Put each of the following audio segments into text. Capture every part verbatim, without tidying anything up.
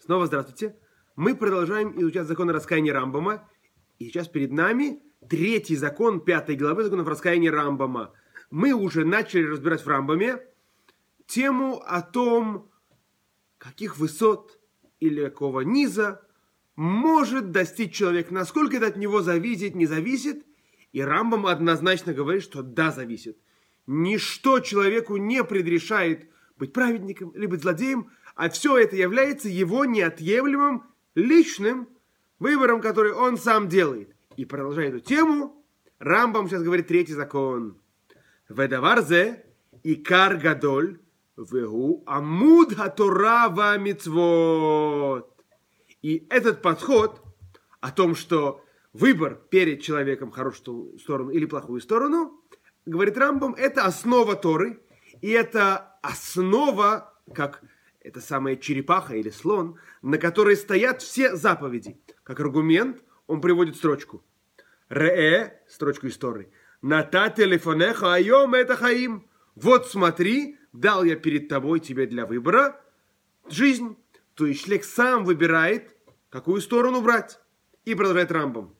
Снова здравствуйте. Мы продолжаем изучать законы раскаяния Рамбама. И сейчас перед нами третий закон пятой главы законов раскаяния Рамбама. Мы уже начали разбирать в Рамбаме тему о том, каких высот или какого низа может достичь человек, насколько это от него зависит, не зависит. И Рамбам однозначно говорит, что да, зависит. Ничто человеку не предрешает быть праведником или быть злодеем, а все это является его неотъемлемым личным выбором, который он сам делает. И продолжая эту тему, Рамбам сейчас говорит третий закон. Ведаварзе икар гадоль вегу амуд хатора ва мицвот. И этот подход о том, что выбор перед человеком хорошую сторону или плохую сторону, говорит Рамбам, это основа Торы, и это основа, как эта самая черепаха или слон, на которой стоят все заповеди. Как аргумент он приводит строчку. Ре, строчку из Торы. Натате лефонеха айом это хаим. Вот смотри, дал я перед тобой тебе для выбора жизнь. То есть человек сам выбирает, какую сторону брать. И продолжает Рамбам.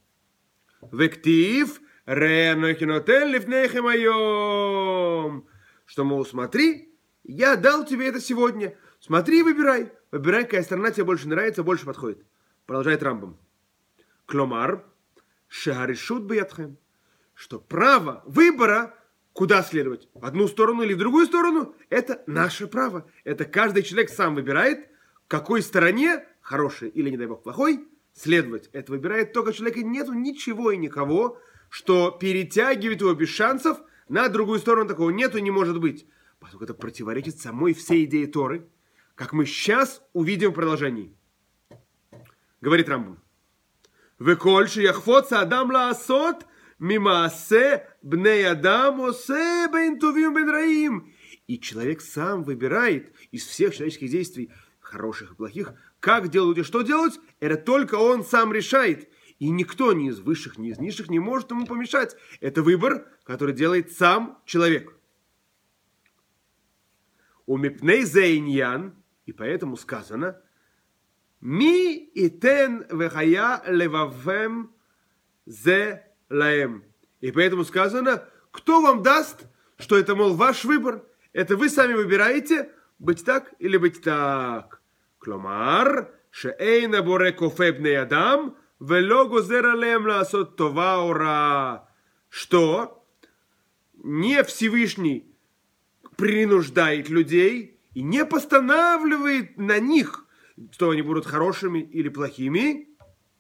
Вектив ре нохинотен лифнехем айом. Что, мол, смотри, я дал тебе это сегодня. Смотри и выбирай. Выбирай, какая сторона тебе больше нравится, больше подходит. Продолжает Рамбам. Кломар, шегаришут биятхем. Что право выбора, куда следовать, в одну сторону или в другую сторону, это наше право. Это каждый человек сам выбирает, к какой стороне, хорошей или, не дай бог, плохой, следовать. Это выбирает только человек, и нету ничего и никого, что перетягивает его без шансов на другую сторону. Такого нету и не может быть. Поскольку это противоречит самой всей идее Торы, как мы сейчас увидим в продолжении. Говорит Рамбам. Векольши яхфоца адам лаасот мимаасе бней адам осе бен тувим бен раим. И человек сам выбирает из всех человеческих действий, хороших и плохих, как делать и что делать, это только он сам решает. И никто ни из высших, ни из низших не может ему помешать. Это выбор, который делает сам человек. У мипней зейньян, и поэтому сказано, ми итен вехая левавем зе лаем. И поэтому сказано, кто вам даст, что это, мол, ваш выбор, это вы сами выбираете, быть так или быть так. Кломар, шеэйна боре кофе бней адам, вело гозер алеем лаасот това ора. Что? Не Всевышний принуждает людей и не постанавливает на них, что они будут хорошими или плохими,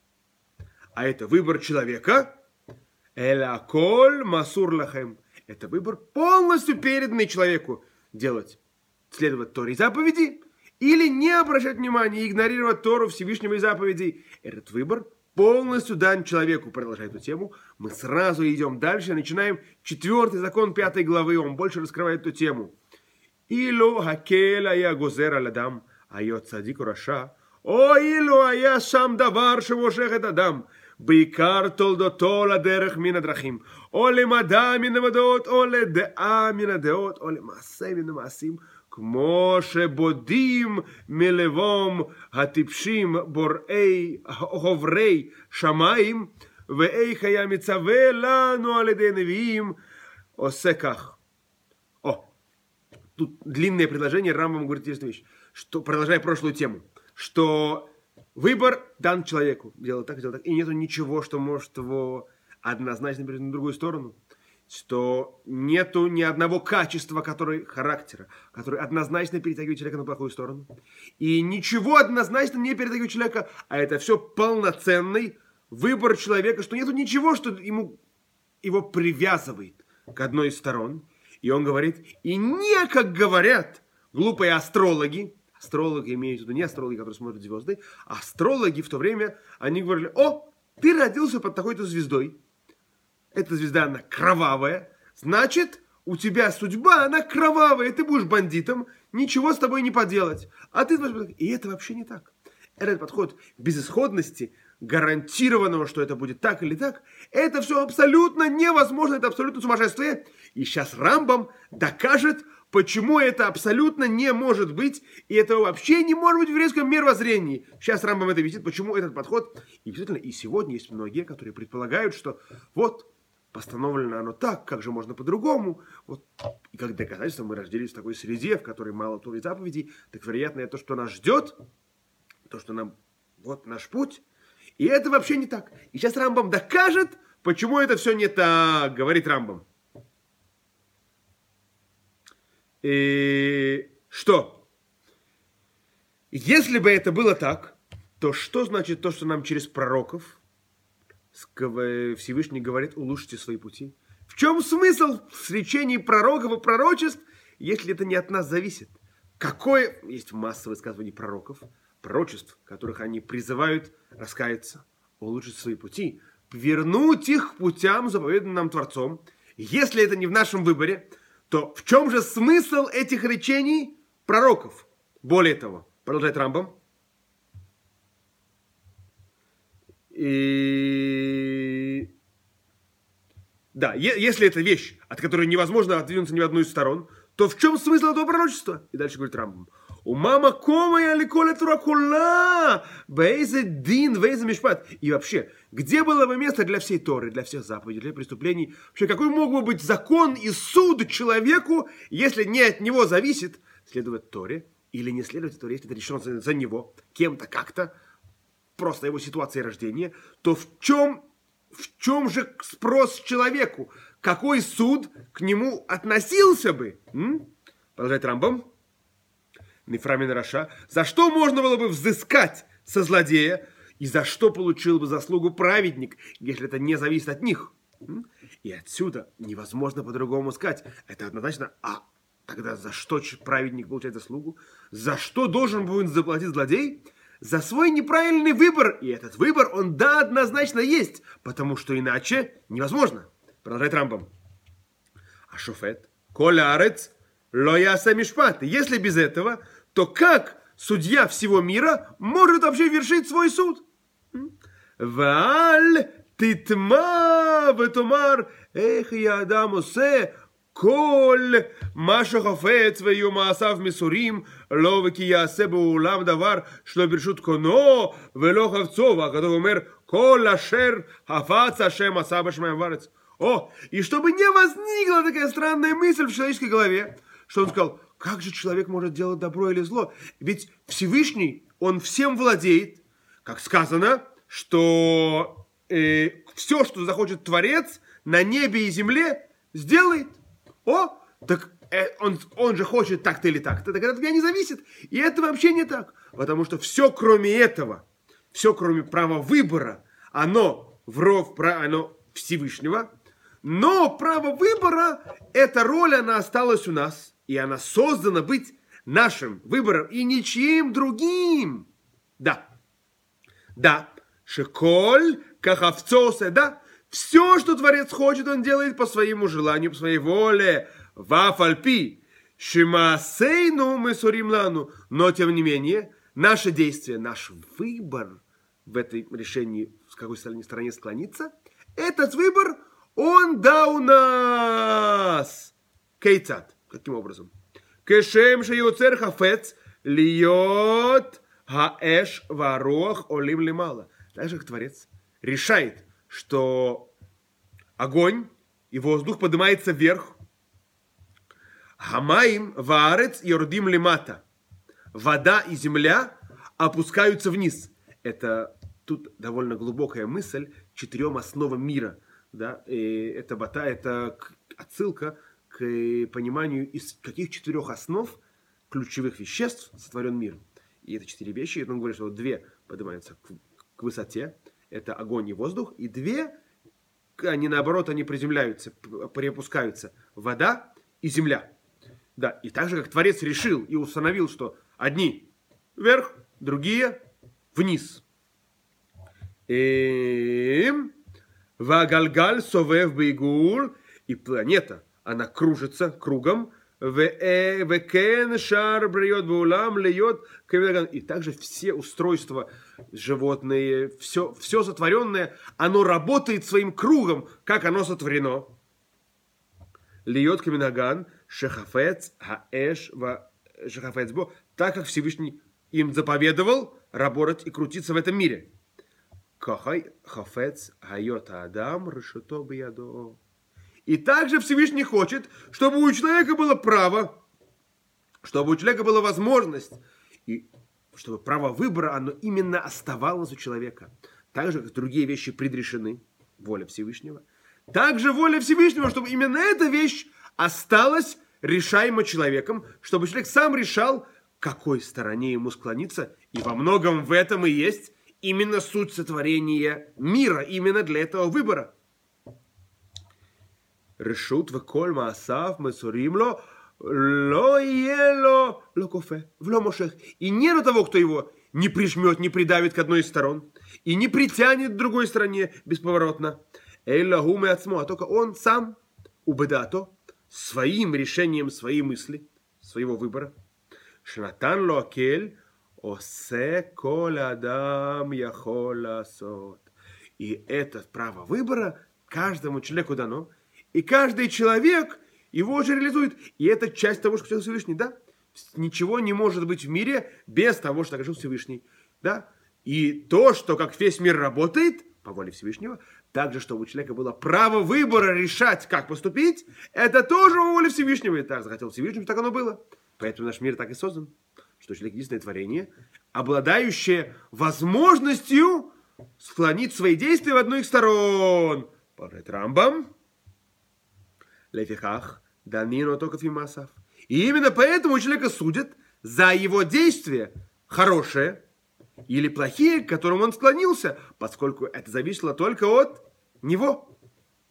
а это выбор человека. Эла коль масур лахем. Это выбор полностью переданный человеку. Делать, следовать Торе и заповеди, или не обращать внимания и игнорировать Тору Всевышнего и заповедей. Этот выбор полностью дан человеку. Продолжая эту тему, мы сразу идем дальше, начинаем четвертый закон пятой главы. Он больше раскрывает эту тему. Ило хакела я гозер аладам, айот цадик раша, о ило ая сам давар шевошех эт адам, בעיקר תולדותו לדרך מן הדרכים, או למדע מן המדעות, או לדעה מן הדעות, או למעשה מן המעשים, כמו שבודים מלבום הטיפשים בוראי עוברי שמיים, ואיך היה מצווה לנו על ידי נביאים, עושה כך. О, тут длинное предложение, Рамбам говорит интересную вещь, что, продолжая прошлую тему, что выбор дан человеку, делать так, делать так, и нету ничего, что может его однозначно перейти на другую сторону. Что нету ни одного качества, который, характера, который однозначно перетягивает человека на плохую сторону. И ничего однозначно не перетягивает человека, а это все полноценный выбор человека, что нету ничего, что ему, его привязывает к одной из сторон. И он говорит, и не как говорят глупые астрологи, астрологи имеют в виду не астрологи, которые смотрят звезды, а астрологи в то время, они говорили, о, ты родился под такой-то звездой. Эта звезда, она кровавая. Значит, у тебя судьба, она кровавая. Ты будешь бандитом, ничего с тобой не поделать. А ты... И это вообще не так. Этот подход безысходности, гарантированного, что это будет так или так, это все абсолютно невозможно. Это абсолютно сумасшествие. И сейчас Рамбам докажет почему это абсолютно не может быть, и это вообще не может быть в еврейском мировоззрении. Сейчас Рамбам это объяснит, почему этот подход. И действительно, и сегодня есть многие, которые предполагают, что вот, постановлено оно так, как же можно по-другому. Вот. И как доказательство мы родились в такой среде, в которой мало Торы и заповедей, так вероятно, это то, что нас ждет, то, что нам, вот наш путь. И это вообще не так. И сейчас Рамбам докажет, почему это все не так, говорит Рамбам. И что? Если бы это было так, то что значит то, что нам через пророков Всевышний говорит: улучшите свои пути? В чем смысл в речении пророков и пророчеств, если это не от нас зависит? Какое есть массовое высказывание пророков, пророчеств, которых они призывают раскаяться, улучшить свои пути, вернуть их к путям, заповеданным нам Творцом. Если это не в нашем выборе, то в чем же смысл этих речений пророков? Более того, продолжает Рамбам. И... Да, если это вещь, от которой невозможно отодвинуться ни в одну из сторон, то в чем смысл этого пророчества? И дальше говорит Рамбам. У мама кома я ликоля туракула, бейзе дин, бейзе мишпат. И вообще, где было бы место для всей Торы, для всех заповедей, для преступлений? Вообще, какой мог бы быть закон и суд человеку, если не от него зависит следовать Торе или не следовать Торе, если это решено за, за него, кем-то, как-то, просто его ситуации рождения, то в чем, в чем же спрос человеку? Какой суд к нему относился бы? М? Продолжает Рамбам. Нефрамин Раша. За что можно было бы взыскать со злодея, и за что получил бы заслугу праведник, если это не зависит от них? М? И отсюда невозможно по-другому сказать. Это однозначно, а тогда за что праведник получает заслугу? За что должен будет заплатить злодей? За свой неправильный выбор. И этот выбор, он, да, однозначно есть, потому что иначе невозможно. Продолжает Рамбам. А шофет, коля арец, лояса мишпат. Если без этого, то как судья всего мира может вообще вершить свой суд? Вааль титма ветомар эх я адам осе כל מה שחפץ ויהיו מעשיו מסורים, לא וכי יעשה בעולם דבר שלא ברשות קונו ולא חפצו. והכתוב אומר, כל אשר חפץ השם עשה בשמיים וארץ. О, и чтобы не возникла такая странная мысль в человеческой голове, что он сказал: как же человек может делать добро или зло? Ведь Всевышний, он всем владеет, как сказано, что э, все, что захочет Творец на небе и земле, сделает. О, так э, он, он же хочет так-то или так-то, так это от меня не зависит. И это вообще не так, потому что все, кроме этого, все, кроме права выбора, оно в ров, оно Всевышнего. Но право выбора, эта роль, она осталась у нас. И она создана быть нашим выбором и ничьим другим. Да. Да. Шеколь, кахавцосе, да. Все, что Творец хочет, он делает по своему желанию, по своей воле. Вафальпи. Шимасейну мы суримлану. Но, тем не менее, наше действие, наш выбор в этой решении, с какой стороне склониться, этот выбор, он да у нас. Кейцат. Каким образом? Кешем шеюцер хафец льет хаэш варуах олим лимала. Так же, как Творец решает, что огонь и воздух поднимается вверх. Хамаим ваарец йордим лимата. Вода и земля опускаются вниз. Это тут довольно глубокая мысль четырем основам мира. Да? И это бата, это отсылка к пониманию, из каких четырех основ ключевых веществ сотворен мир. И это четыре вещи. Он говорит, что две поднимаются к, к высоте. Это огонь и воздух. И две, они наоборот, они приземляются, перепускаются. Вода и земля. Да, и так же, как Творец решил и установил, что одни вверх, другие вниз. И вагальгаль совев бейгул. И планета, она кружится кругом. И также все устройства животные, все, все сотворенное, оно работает своим кругом, как оно сотворено. льет каминаган шехафец хаэш ва шехафец бо, так как Всевышний им заповедовал работать и крутиться в этом мире. Кахай хафец хайот адам решето биядо. И также Всевышний хочет, чтобы у человека было право, чтобы у человека была возможность, и чтобы право выбора, оно именно оставалось у человека. Так же, как другие вещи предрешены, воля Всевышнего. Также воля Всевышнего, чтобы именно эта вещь осталась решаема человеком, чтобы человек сам решал, к какой стороне ему склониться. И во многом в этом и есть именно суть сотворения мира, именно для этого выбора. Решут веколь маасав месуримло ло ело ло кофе вло мошех. И нету того, кто его не прижмет, не придавит к одной из сторон, и не притянет к другой стороне бесповоротно. Элла гуме ацмо, а только он сам убедато своим решением своей мысли, своего выбора. Шнатан ло акель осе коль адам яхол асот. И это право выбора каждому человеку дано. И каждый человек его же реализует. И это часть того, что хотел Всевышний, да? Ничего не может быть в мире без того, что хотел Всевышний, да? И то, что как весь мир работает по воле Всевышнего, также, чтобы у человека было право выбора решать, как поступить, это тоже по воле Всевышнего. И так захотел Всевышний, так оно было. Поэтому наш мир так и создан, что человек единственное творение, обладающее возможностью склонить свои действия в одну из сторон. Говорит Рамбам. Лефихах, данино только фимасав. И именно поэтому у человека судят за его действия, хорошие или плохие, к которым он склонился, поскольку это зависело только от него.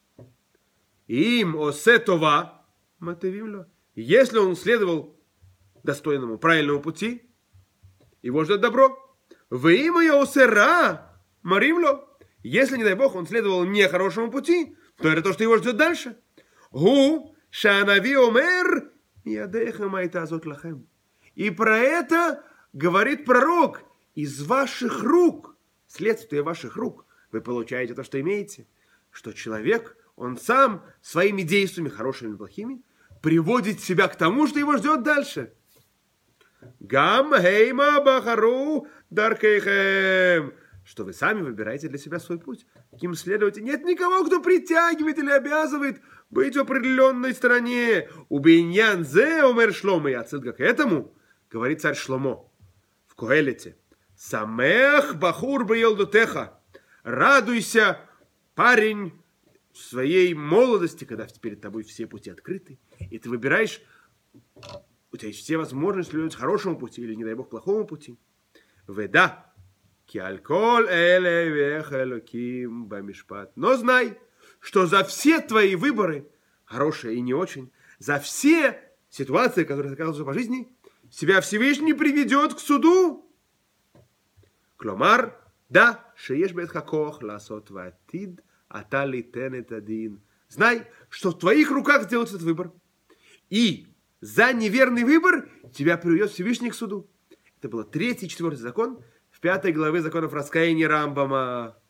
Им осетова матевимло. Если он следовал достойному, правильному пути, его ждет добро. Вы им ее осера маримло. Если, не дай Бог, он следовал нехорошему пути, то это то, что его ждет дальше. Гу шанави омер ядеха майта азот лахем. И про это говорит пророк: из ваших рук, следствие ваших рук, вы получаете то, что имеете. Что человек, он сам своими действиями, хорошими или плохими, приводит себя к тому, что его ждет дальше. Гам хейма бахару даркейхем. Что вы сами выбираете для себя свой путь. Каким следовать? Нет никого, кто притягивает или обязывает быть в определенной стороне. Убиньян зе омер Шломо. И отсылка к этому говорит царь Шломо в Коэлете. Самех бахур б'елдотеха. Радуйся, парень, в своей молодости, когда перед тобой все пути открыты, и ты выбираешь, у тебя есть все возможности следовать хорошему пути или, не дай Бог, плохому пути. Веда. Но знай, что за все твои выборы, хорошие и не очень, за все ситуации, которые оказываются по жизни, тебя Всевышний приведет к суду. Кломар, да, шееш бет хакох ласот ватид атали тенет один. Знай, что в твоих руках сделать этот выбор. И за неверный выбор тебя приведет Всевышний к суду. Это был третий и четвертый закон в пятой главе законов раскаяния Рамбама.